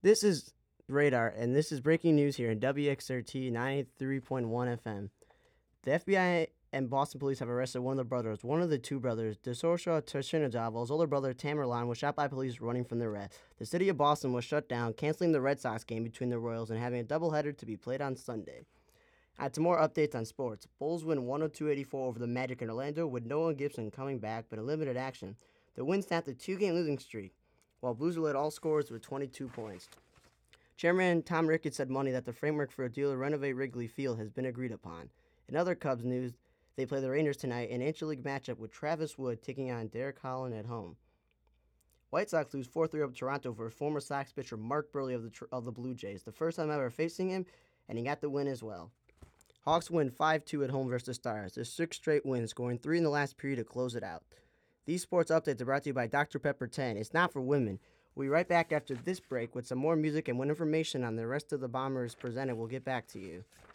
This is Radar, and this is breaking news here in WXRT 93.1 FM. The FBI and Boston police have arrested one of the brothers. One of the two brothers, DeSorsha Tashinajavo's older brother Tamerlan, was shot by police running from the arrest. The city of Boston was shut down, canceling the Red Sox game between the Royals and having a doubleheader to be played on Sunday. To more updates on sports. Bulls win 102-84 over the Magic in Orlando with Noah Gibson coming back but in limited action. The win snapped a two-game losing streak, while Blues led all scorers with 22 points. Chairman Tom Ricketts said Monday that the framework for a deal to renovate Wrigley Field has been agreed upon. In other Cubs news, they play the Rangers tonight in an interleague matchup with Travis Wood taking on Derek Holland at home. White Sox lose 4-3 over Toronto for former Sox pitcher Mark Burley of the Blue Jays, the first time ever facing him, and he got the win as well. Hawks win 5-2 at home versus the Stars. There's 6 straight wins, scoring 3 in the last period to close it out. These sports updates are brought to you by Dr. Pepper 10. It's not for women. We'll be right back after this break with some more music and when information on the rest of the Bombers presented. We'll get back to you.